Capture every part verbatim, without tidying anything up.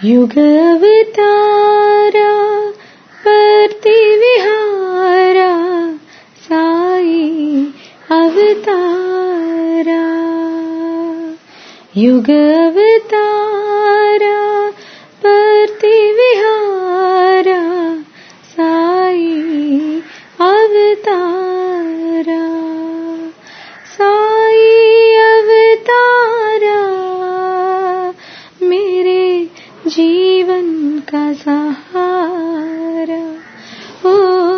युग अवतारा परति विहारा साई अवतारा। युग अवतारा परति विहारा साई अवतारा। साई अवतारा मेरे जीवन का सहारा। ओ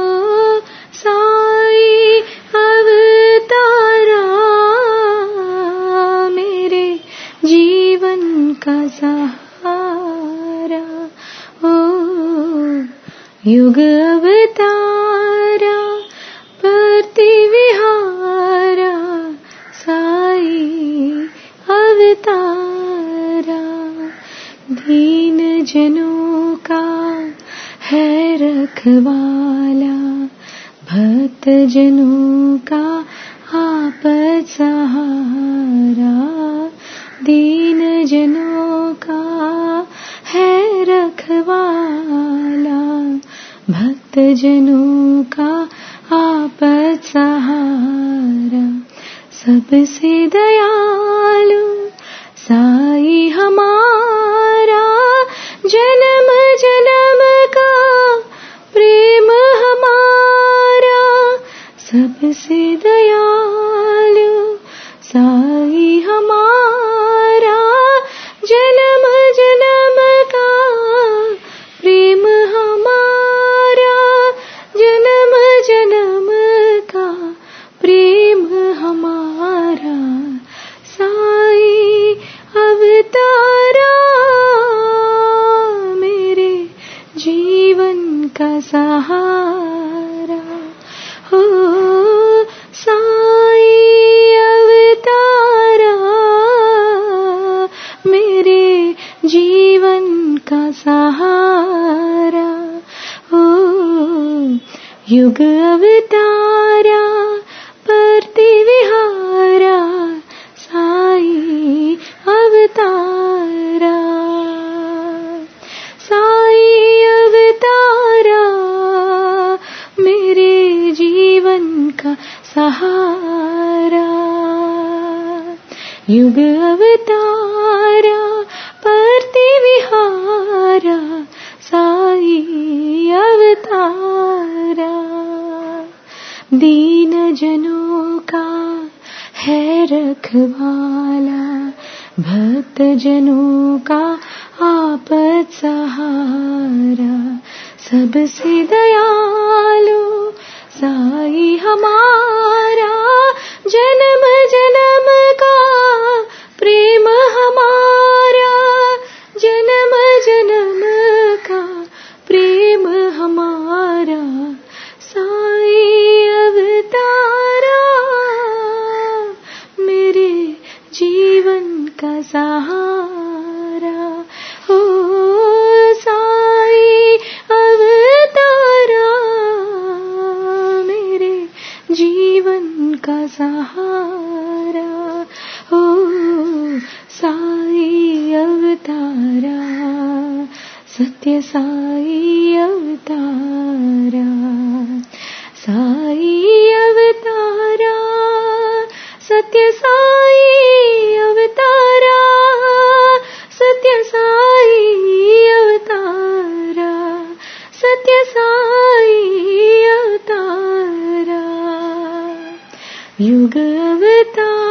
साई अवतारा मेरे जीवन का सहारा। ओ युग अवतारा परति विहारा साई अवतारा। दीन जनों का है रखवाला, भक्त जनों का आपद सहारा। दीन जनों का है रखवाला, भक्त जनों का आपद सहारा। सबसे दयालु साई हमारा, जन्म जन्म का प्रेम हमारा। सबसे दयालु साई हमारा, जन्म जन्म का प्रेम हमारा। जन्म जन्म का प्रेम हमारा। साई अवतारा मेरे जीवन का सहारा। हो साई अवतारा मेरे जीवन का सहारा। हो युग अवतारा परति विहारा साई अवतारा। साई अवतारा मेरे जीवन का सहारा। युग अवतारा परति विहारा साई अवतारा। दीन जनों का है रखवाला, भक्त जनों का आपद सहारा। सबसे दयालु साई हमारा, जन्म जन्म का प्रेम हमारा। जन्म जन्म का प्रेम हमारा। साई अवतारा मेरे जीवन का सहारा। हो साई अवतारा मेरे जीवन का सहारा। हो साई अवतारा, सत्य साई अवतारा। साई अवतारा, सत्य साई अवतारा। सत्य साई अवतारा, सत्य साई अवतारा। युग अवतारा